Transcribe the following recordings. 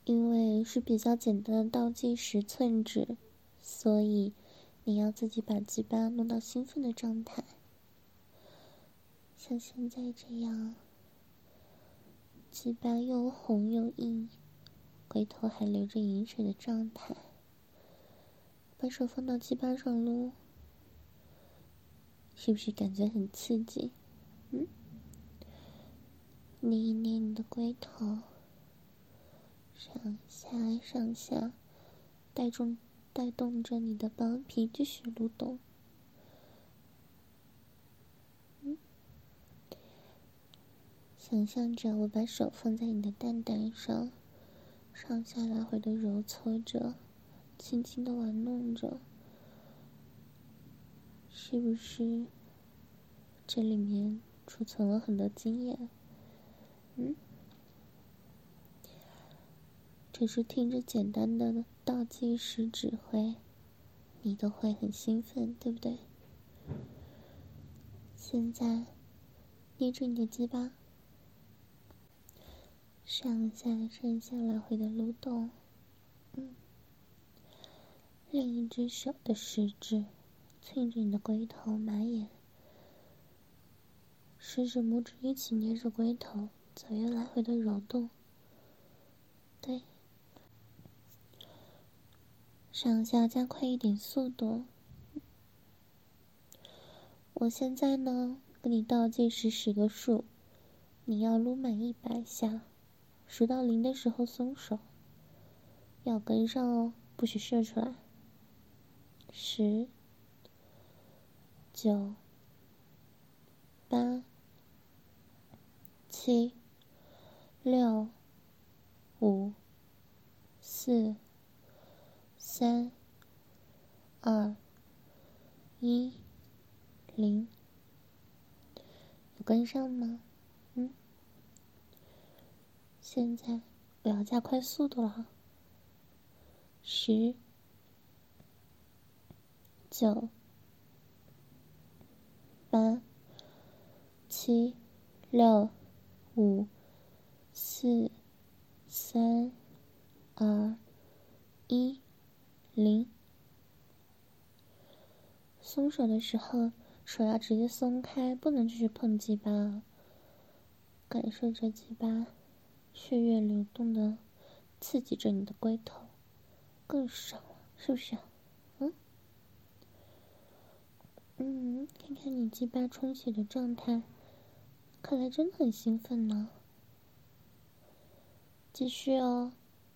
因为是比较简单的倒计时寸指，所以你要自己把鸡巴弄到兴奋的状态，像现在这样，鸡巴又红又硬，龟头还流着饮水的状态。把手放到鸡巴上撸，是不是感觉很刺激？捏一捏你的龟头，上下上下，带动着你的包皮继续蠕动。想象着我把手放在你的蛋蛋上，上下来回的揉搓着，轻轻的玩弄着，是不是这里面储存了很多经验？只是听着简单的倒计时指挥，你都会很兴奋，对不对？现在捏着你的鸡巴，上下来回的蠕动，另一只手的食指攥着你的龟头马眼，食指拇指一起捏着龟头，左右来回的揉动。对，上下加快一点速度。我现在呢，跟你倒计时10个数，你要撸满100下，数到0的时候松手，要跟上哦，不许射出来。10、9、8、7、6、5、4、3、2、1、0，有跟上吗？现在我要加快速度了。10、9、8、7、6、5、4、3、2、1、0。松手的时候，手要直接松开，不能继续碰鸡巴。感受着鸡巴血液流动的，刺激着你的龟头，更爽了，是不是啊？看看你鸡巴充血的状态，看来真的很兴奋呢。继续哦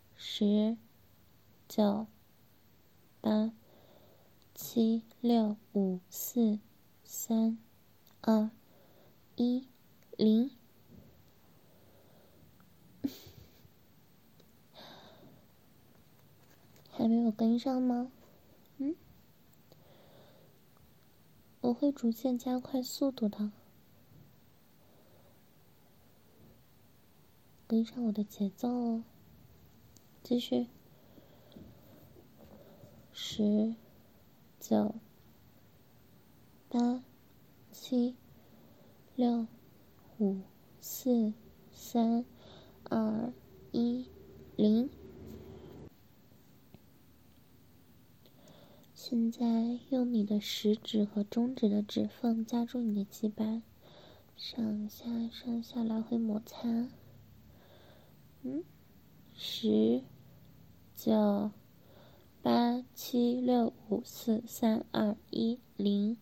，10、9、8、7、6、5、4、3、2、1、0。还没有跟上吗？我会逐渐加快速度的，跟上我的节奏哦。继续，10、9、8、7、6、5、4、3、2、1、0。现在用你的食指和中指的指缝夹住你的鸡巴，上下来回摩擦。10、9、8、7、6、5、4、3、2、1、0。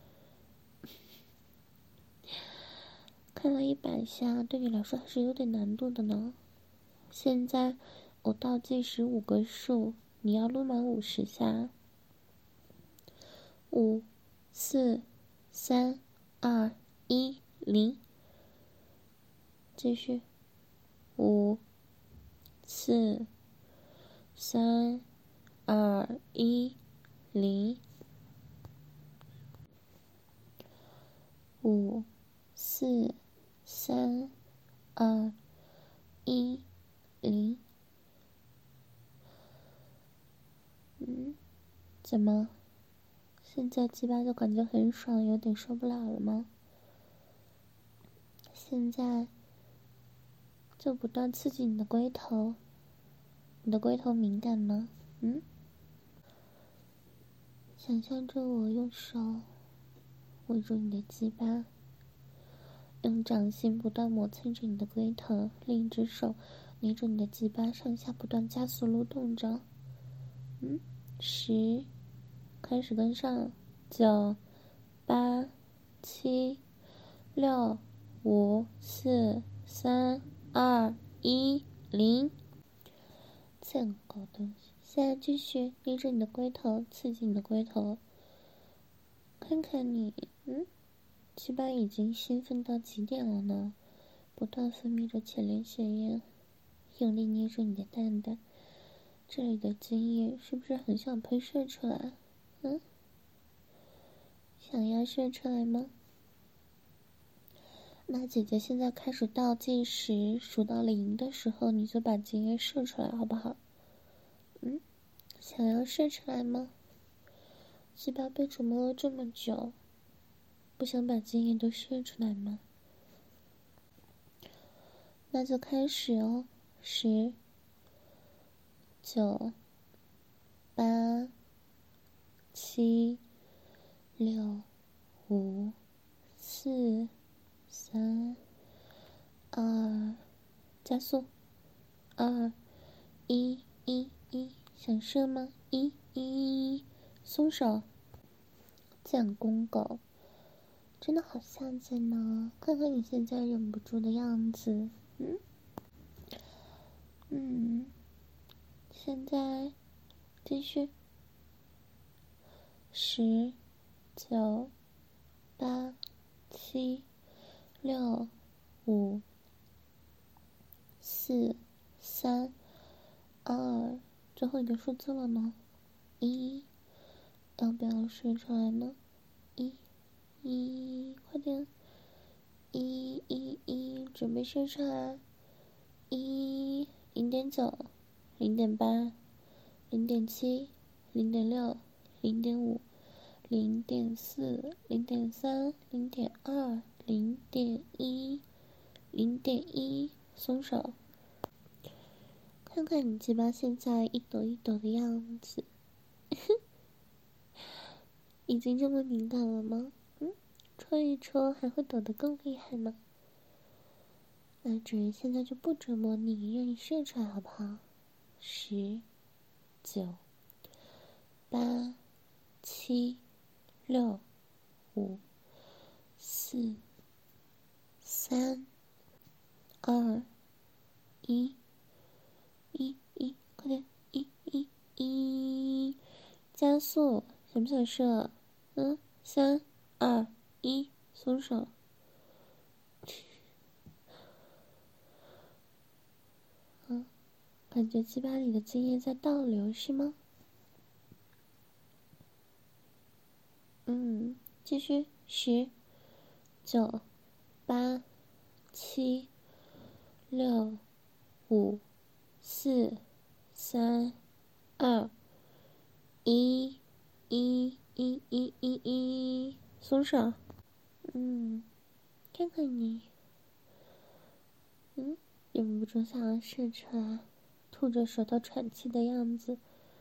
看来100下对你来说还是有点难度的呢。现在我倒计时5个数，你要撸满50下。5、4、3、2、1、0。继续。5、4、3、2、1、0。5、4、3、2、1、0。怎么？现在鸡巴就感觉很爽，有点受不了了吗？现在就不断刺激你的龟头， 你的龟头敏感吗？想象着我用手围住你的鸡巴，用掌心不断磨蹭着你的龟头，另一只手捏着你的鸡巴上下不断加速蠕动着。10，开始跟上，9、8、7、6、5、4、3、2、1、0。贱狗东西！现在继续捏着你的龟头，刺激你的龟头，看看你，鸡巴已经兴奋到极点了呢，不断分泌着前列腺液，用力捏着你的蛋蛋，这里的精液是不是很想喷射出来？想要射出来吗？那姐姐现在开始倒计时，数到0的时候，你就把精液射出来，好不好？想要射出来吗？鸡巴被折磨了这么久，不想把精液都射出来吗？那就开始哦，10、9、8、7、6、5、4、3、2，加速，2、1、想射吗？1，松手。贱公狗，真的好下贱呢！看看你现在忍不住的样子，现在继续。10、9、8、7、6、5、4、3、2，最后一个数字了呢？1，要不要射出来呢？1，快点！1，准备射出来。0.9、0.8、0.7、0.6、0.5、0.4、0.3、0.2、0.1、0.1，松手。看看你鸡巴现在一抖一抖的样子，已经这么敏感了吗？戳一戳还会抖得更厉害吗？那只现在就不折磨你，让你射出来好不好？10、9、8、7、6、5、4、3、2、1，快点，1，加速，想不想射？3、2、1，松手。感觉鸡巴里的精液在倒流是吗？继续，10、9、8、7、6、5、4、3、2、1，松手。看看你，忍不住想要射出来，吐着舌头喘气的样子，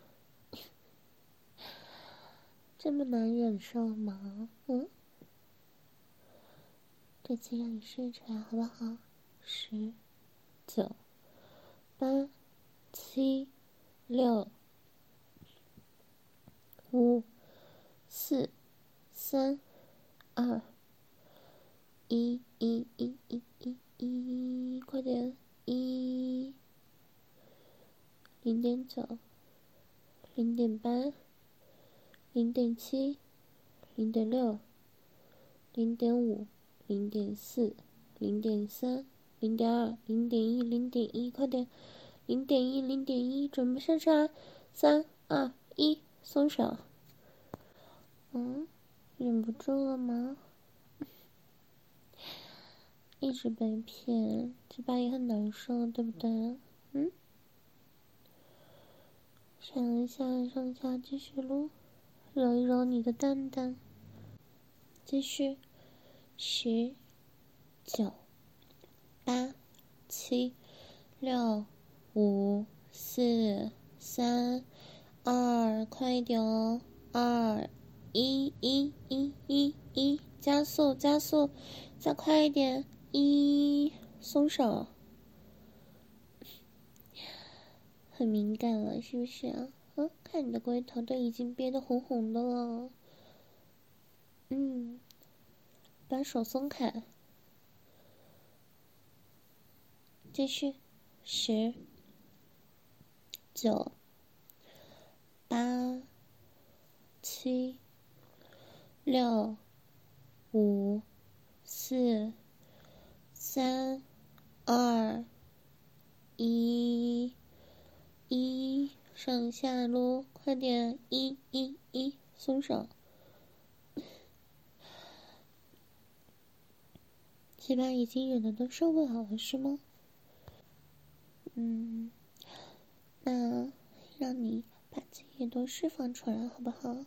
这么难忍受吗？这次让你射出来好不好？10、9、8、7、6、5、4、3、2、1，快点！0.9、0.8、0.7、0.6、0.5、0.4、0.3、0.2、0.1，快点！0.1，准备射出来！3、2、1，松手。忍不住了吗？一直被骗，鸡巴也很难受，对不对？想一下，上下继续撸，揉一揉你的蛋蛋，继续，10、9、8、7、6、5、 4、3、2，快一点哦！2、1，加速，加速，再快一点！1，松手。很敏感了，是不是啊？看你的龟头都已经憋得红红的了。把手松开。继续，10、9、8、7、6、5、4、3、2、1，上下撸，快点，1，松手。鸡巴已经忍的都受不了了，是吗？那让你把自己都释放出来，好不好？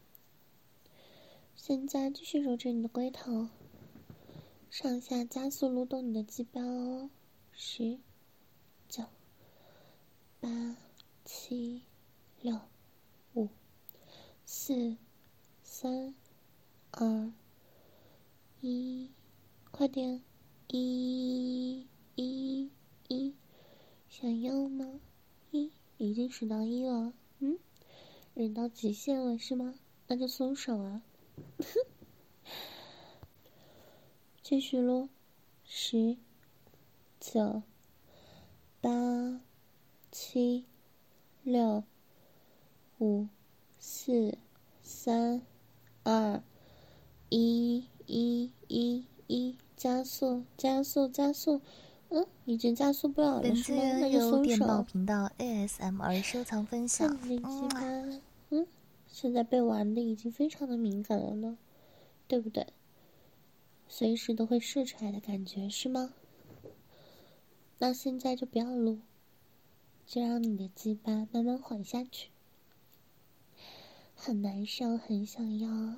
现在继续揉着你的龟头，上下加速撸动你的鸡巴哦。10、9、8、7、6、5、4、3、2、1，快点！1，想要吗？1，已经数到1了。忍到极限了是吗？那就松手啊！继续喽！10、9、8、7、6、5、4、3、2、1，加速，加速，加速！已经加速不了了是吗？那就松手。 电报频道 ASMR 收藏分享。 看你的鸡巴，现在被玩的已经非常的敏感了呢，对不对？随时都会射出来的感觉是吗？那现在就不要撸，就让你的鸡巴慢慢缓下去。很难受，很想要啊，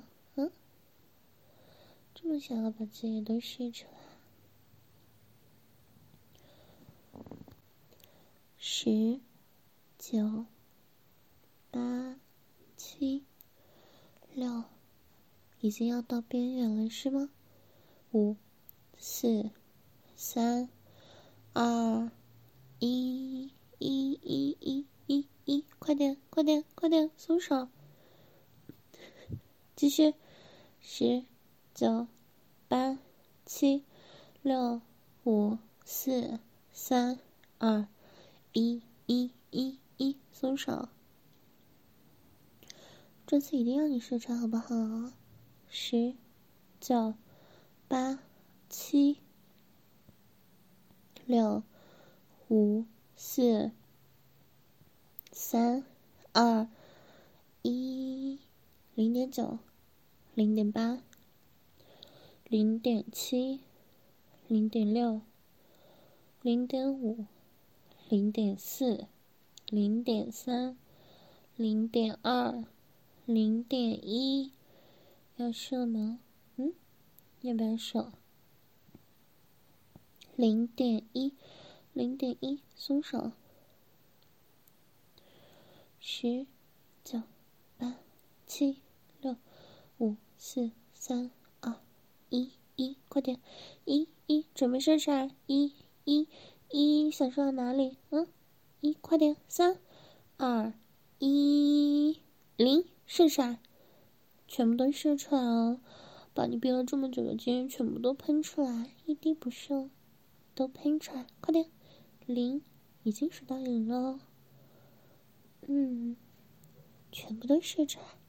这么想要把自己都射出来。10、9、8、7、6，已经要到边缘了是吗？5、4、3、2、1，快点，快点，快点，松手！继续，10、9、8、7、6、5、4、3、2、1，松手！这次一定让你射出来，好不好？10、9、8、7、6、5、4、3、2、1，0.9、0.8、0.7、0.6、0.5、0.4、0.3、0.2、0.1，要射吗？要不要射？0.1，松手。10、9、8、7、6、5、4、3、2、1，快点！1，准备射出来！1，想射到哪里？1，快点！3、2、1，0，射出来！全部都射出来哦！把你憋了这么久的精液全部都喷出来，一滴不剩，都喷出来！快点！0，已经数到0了。全部都射出来。